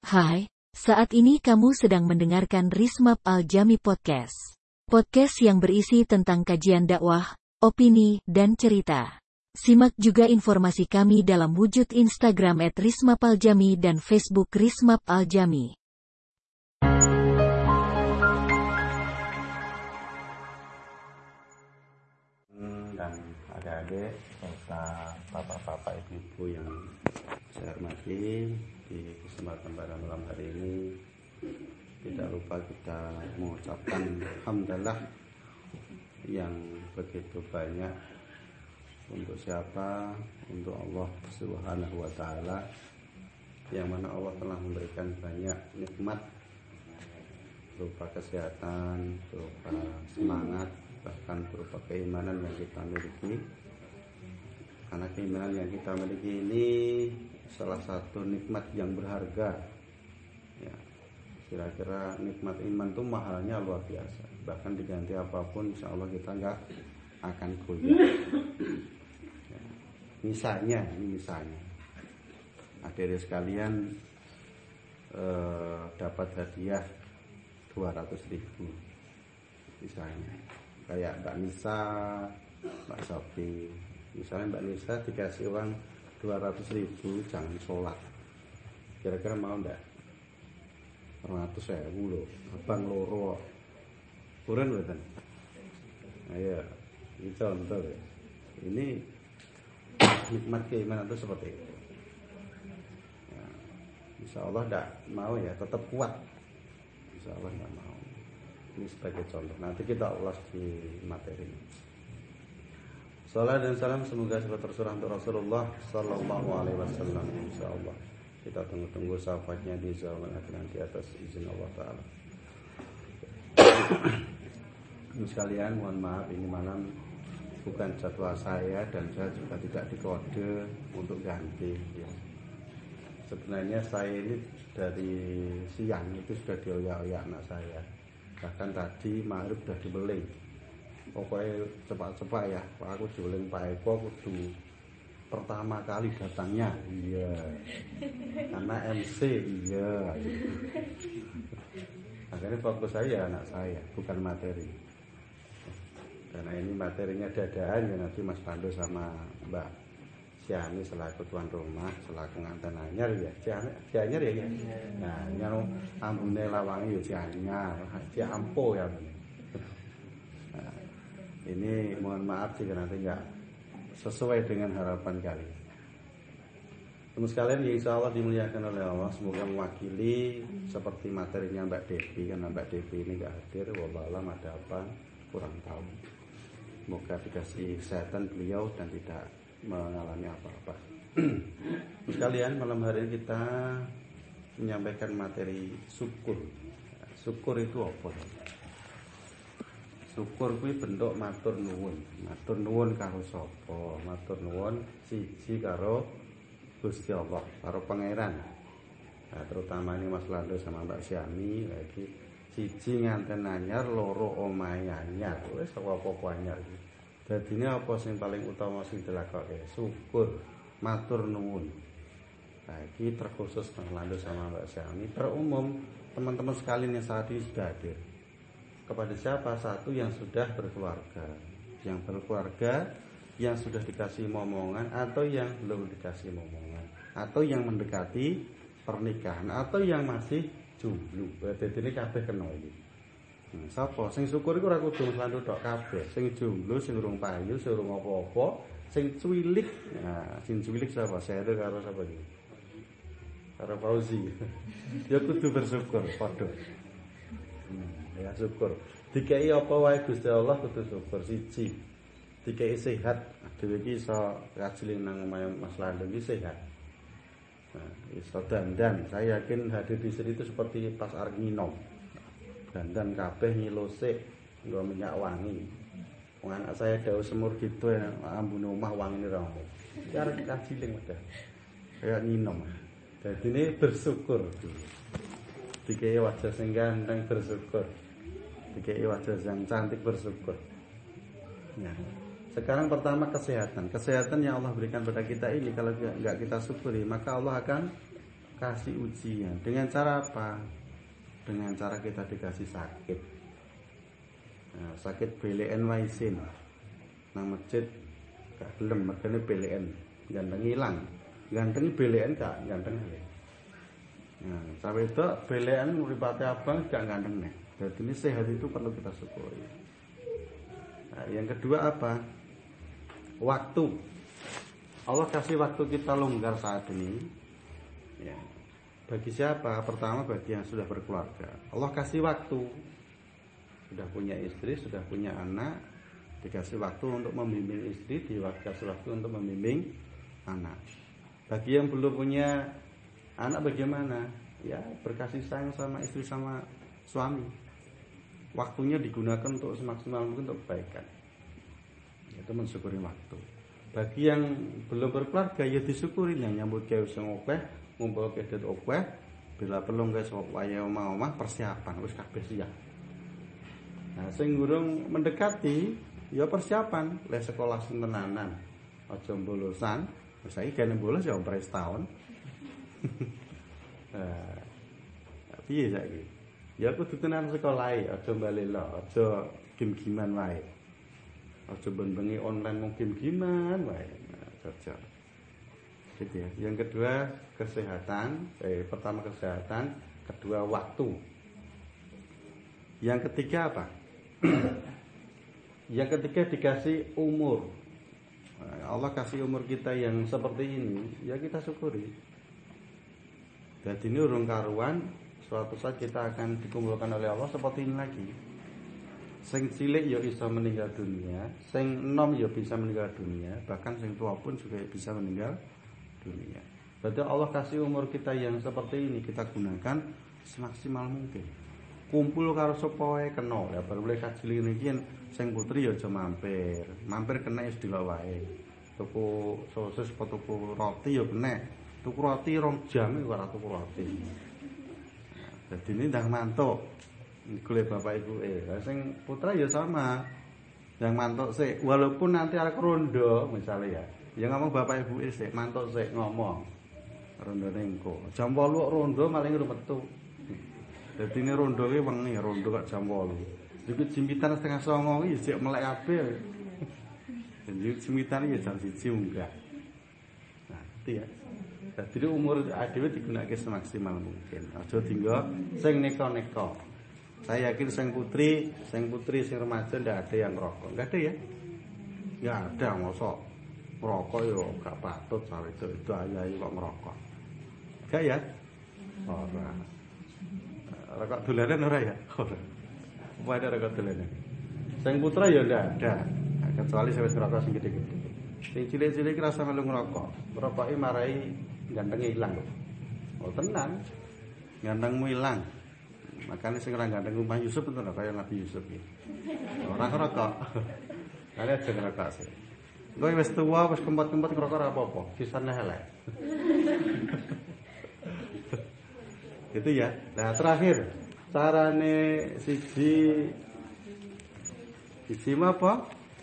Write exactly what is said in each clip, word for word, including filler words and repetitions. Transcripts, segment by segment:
Hai, saat ini kamu sedang mendengarkan Rismap Al-Jami Podcast. Podcast yang berisi tentang kajian dakwah, opini, dan cerita. Simak juga informasi kami dalam wujud Instagram et rismap aljami dan Facebook Rismap Al-Jami. Dan adik-adik serta bapak-bapak ibu-ibu yang saya hormati, di kesempatan pada malam hari ini tidak lupa kita mengucapkan alhamdulillah yang begitu banyak untuk siapa? Untuk Allah Subhanahu wa taala, yang mana Allah telah memberikan banyak nikmat berupa kesehatan, berupa semangat, bahkan berupa keimanan yang kita miliki. Karena keimanan yang kita miliki ini salah satu nikmat yang berharga. Ya, kira-kira nikmat iman itu mahalnya luar biasa. Bahkan diganti apapun, insya Allah kita nggak akan goyah. Ya, misalnya, ini misalnya, adik-adik sekalian eh, dapat hadiah dua ratus ribu, misalnya. Kayak Mbak Nisa, Mbak Sofi. Misalnya Mbak Nisa dikasih uang dua ratus ribu, jangan sholat. Kira-kira mau enggak? Ratus ribu loh, abang loro. Kurang betul. Ayo, ini contoh ya. Ini nikmat keimanan itu seperti itu. Ya, insya Allah enggak mau ya, tetap kuat. Insya Allah enggak mau. Ini sebagai contoh. Nanti kita ulas di materi ini. Salam dan salam semoga selalu tersurah untuk Rasulullah Sallallahu Alaihi Wasallam. Insya Allah kita tunggu-tunggu syafaatnya di zaman akhir nanti atas izin Allah Taala. Sekalian mohon maaf, ini malam bukan jadwal saya dan saya juga tidak dikode untuk ganti. Ya. Sebenarnya saya ini dari siang itu sudah dioyak-oyak anak saya. Bahkan tadi maghrib sudah dibeli. Pokoknya cepat-cepat ya, Pak, aku jualan Pak Eko kudu pertama kali datangnya, iya. Karena M C, iya. Akhirnya fokus saya anak saya, bukan materi. Karena ini materinya dadaan ya, nanti Mas Pandu sama Mbak Ciani selaku tuan rumah, selaku nganten anyar ya, Cianyar ya. Nah, nyano ambune lawangi ya Cianyar, Ciampo ya. Ini mohon maaf jika nanti nggak sesuai dengan harapan kalian. Teman sekalian, ya insya Allah dimuliakan oleh Allah. Semoga mewakili seperti materinya Mbak Devi. Karena Mbak Devi ini nggak hadir, wallahualam ada apa kurang tahu. Semoga dikasih kesehatan beliau dan tidak mengalami apa-apa. Teman sekalian, malam hari ini kita menyampaikan materi syukur. Syukur itu apa? Syukur kuwi bentuk matur nuwun. Matur nuwun karo sapa? Matur nuwun siji karo Gusti Allah, karo pangeran. Nah, terutama ini Mas Lando sama Mbak Syami lagi siji nganten anyar, loro omahe anyar. Wis apa-apa anyar iki. Dadine apa sing paling utama sing dilakoke? Syukur, matur nuwun. Nah, iki terkhusus Mas Lando sama Mbak Syami, terumum teman-teman sekalian yang saat ini sudah hadir. Kepada siapa? Satu yang sudah berkeluarga, yang berkeluarga, yang sudah dikasih momongan, atau yang belum dikasih momongan, atau yang mendekati pernikahan, atau yang masih jomblo. Jadi ini kabeh kena iki. Nah, sapa sing syukur iku ora kudu slandu tok kabeh. Sing jomblo, sing urung payu, sing urung apa-apa, sing cuwilik. Nah, sing cuwilik sapa? Saya karo sapa iki? Karo Fauzi. Ya kudu bersyukur padha. Hmm. Ya syukur. Dikai apa wae Gusti Allah kudu syukur. Siji, dikai sehat. Dhewe iki iso kajiling nang omahe Mas Lando iki sehat. Nah, iso dandan. Saya yakin hadir di sini itu seperti pas arep nginom. Dandan kabeh ngilosik nggo minyak wangi. Wong anak saya dawuh semur gitu ya, ambune omah wangine ra ono. Iki arep kajiling udah. Kayak nginom. Jadi ini bersyukur. Dikai wajah sing ganteng bersyukur. Dikai wajah yang cantik bersyukur. Nah, sekarang pertama kesehatan. Kesehatan yang Allah berikan pada kita ini kalau nggak kita syukuri, maka Allah akan kasih ujian. Dengan cara apa? Dengan cara kita dikasih sakit. Nah, sakit B L N waisin. Nang masjid gak gelem mergane B L N, ganteng ilang. Ganteng B L N gak ganteng ya. Nah, sampai itu B L N mripate abang gak ganteng nih. Jadi ini sehat itu perlu kita syukuri. Nah, yang kedua apa? Waktu. Allah kasih waktu kita longgar saat ini. Ya. Bagi siapa? Pertama bagi yang sudah berkeluarga. Allah kasih waktu. Sudah punya istri, sudah punya anak, dikasih waktu untuk membimbing istri, dikasih waktu untuk membimbing anak. Bagi yang belum punya anak bagaimana? Ya, berkasih sayang sama istri sama suami. Waktunya digunakan untuk semaksimal mungkin untuk kebaikan. Itu mensyukuri waktu. Bagi yang belum berkeluarga ya disyukuri, yang nyambut gawe sing akeh, ngumpul kedet akeh, bila perlu guys waya omah-omah persiapan wis kabeh siap. Nah, sing gurung mendekati ya persiapan, le sekolah sing tenanan. Aja bolosan, wis saiki gene bolos ya umur setahun. Nah, piye saiki? Ya kudu tenan sekolah e, aja balelo, aja gim-giman wae. Aja bengi online mau gim-giman wae. Nah, cocok. Gitu ya. Yang kedua kesehatan, eh pertama kesehatan, kedua waktu. Yang ketiga apa? Yang ketiga dikasih umur. Allah kasih umur kita yang seperti ini, ya kita syukuri. Jadi ini urung karuan, suatu saat kita akan dikumpulkan oleh Allah seperti ini lagi. Sing cilik ya bisa meninggal dunia, sing enom ya bisa meninggal dunia, bahkan sing tua pun juga bisa meninggal dunia. Berarti Allah kasih umur kita yang seperti ini kita gunakan semaksimal mungkin. Kumpul karo sapa wae kena, ya baru boleh kaji iki sing putri ya aja mampir. Mampir kena wis delok wae. Tuku sosis apa tuku roti ya kena. Tuku roti rong jam iku ora tuku roti. Dadi ini ndang mantuk. Golek bapak ibu eh. Sing putra ya sama. Yang mantuk sik, walaupun nanti arek rondo misalnya ya. Ya ngomong bapak ibu sik, mantuk sik ngomong. Rondone engko. Jam wolu rondo maling metu. Dadi ini rondo ki wengi, rondo kok jam wolu. Iki jimpitan setengah songo iki sik melek kabeh. Jadi jimpitan iki jam siji enggak. Nah, itu ya. Dadi umur dhewe digunakake semaksimal mungkin. Aja dienggo sing neka-neka. Saya yakin sing putri, sing putri sing remaja ndak ada yang ngerokok. Enggak ada ya? Ya ada, mosok ngerokok yo gak patut sawe itu itu ayahe kok ngerokok. Enggak ya? Ora. Rokok dolanan ora ya? Ora. Apa ada rokok dolanan? Sing putra ya ndak ada. Nah, kecuali sing wis ngerokok sing gede-gede. Sing cilik-cilik ki rasa melu ngerokok. Ngerokoki marai gantenge ilang kok. Oh tenang. Gantengmu ilang. Makanya sing ora ganteng Mbah Yusuf itu kaya Nabi Yusuf iki. Ora ngerokok. Kali aja ngerokok sih. Kowe wis tuwa, wis kempet-kempet ngerokok ora apa-apa, sisane elek. Gitu ya. Nah, terakhir carane siji siji apa?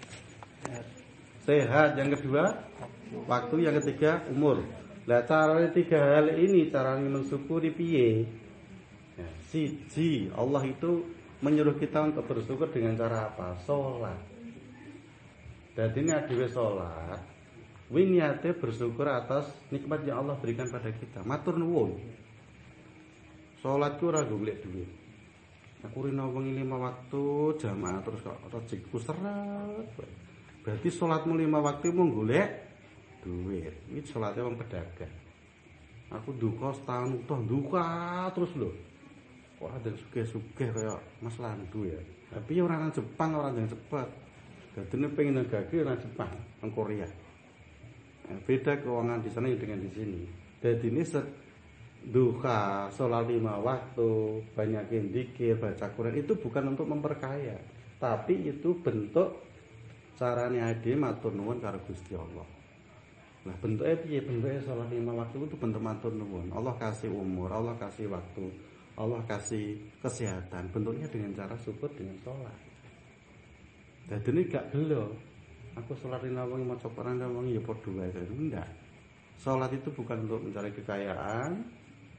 Sehat. Yang kedua, waktu. Yang ketiga, umur. Nah, carane tiga hal ini carane mensyukuri piye? Nah, siji, Allah itu menyuruh kita untuk bersyukur dengan cara apa? Salat. Jadi ini adewe salat, wi niate bersyukur atas nikmat yang Allah berikan pada kita. Matur nuwun. Salat ku ora golek duit. Aku rino wengi lima waktu jamaah terus kok rezekku seret. Berarti salatmu lima waktu mung golek duit. Iki salate wong pedagang. Aku duka setahun utuh duka terus lho. Kok ada sugih-sugih kaya Mas Landu ya. Tapi orang nang Jepang orang yang cepat. Dadine pengen negake orang Jepang, nang Korea. Nah, beda keuangan di sana dengan di sini. Jadi ini duha, sholat lima waktu, banyakin zikir, baca Quran itu bukan untuk memperkaya, tapi itu bentuk caranya ade matur nuwun karo Gusti Allah. Nah, bentuknya piye? Bentuknya sholat lima waktu itu bentuk matur nuwun. Allah kasih umur, Allah kasih waktu, Allah kasih kesehatan. Bentuknya dengan cara syukur dengan sholat. Jadi ini gak gelo. Aku sholat lima waktu maca Quran dan wangi ya padha wae. Enggak. Sholat itu bukan untuk mencari kekayaan,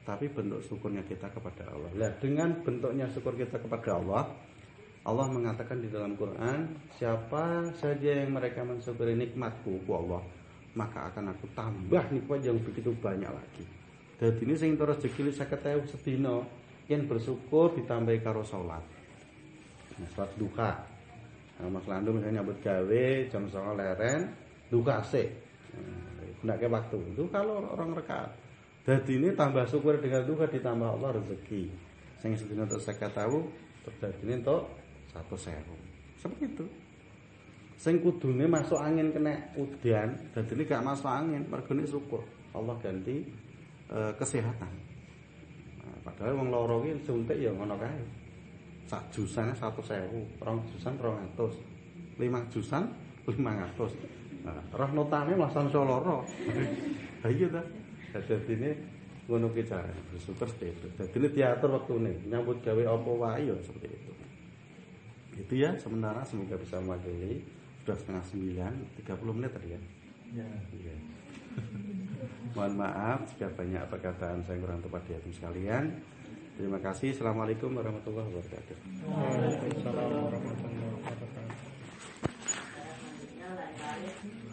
tapi bentuk syukurnya kita kepada Allah. Nah, dengan bentuknya syukur kita kepada Allah, Allah mengatakan di dalam Quran, siapa saja yang mereka mensyukuri nikmatku ku Allah, maka akan aku tambah nikmat yang begitu banyak lagi. Dadi ini sing terus rezeki seket ewu sedina, yen bersyukur ditambahi karo salat. Nah, salat duha. Nah, Mas Landu misalnya nyambut gawe jam songo leren, duha sik. Gunake waktu. Itu kalau orang rekaat. Dadi ini tambah syukur dengan duha ditambah Allah rezeki. Sing sedina entuk seket ewu, terjadi ini entuk seratus ewu. Seperti itu. Sing kudune masuk angin kena udan, dadi ini gak masuk angin, mergone syukur. Allah ganti e, kesehatan. Nah, padahal wong loro iki suntik ya ngono kae. Sak jusane seratus ewu, rong jusan rong atus, lima jusan lima ratus. Nah, roh notane mlasan loro. Ha iya ta. Dadi ini ngono ki cara bersyukur seperti itu. Dadi ini diatur waktune, nyambut gawe apa wae ya seperti itu. Itu ya sementara, semoga bisa mewakili. Sudah setengah sembilan, tiga puluh menit tadi ya. Ya. Iya. Mohon maaf jika banyak perkataan saya kurang tepat di hati sekalian. Terima kasih. Assalamualaikum warahmatullahi wabarakatuh. Waalaikumsalam warahmatullahi wabarakatuh.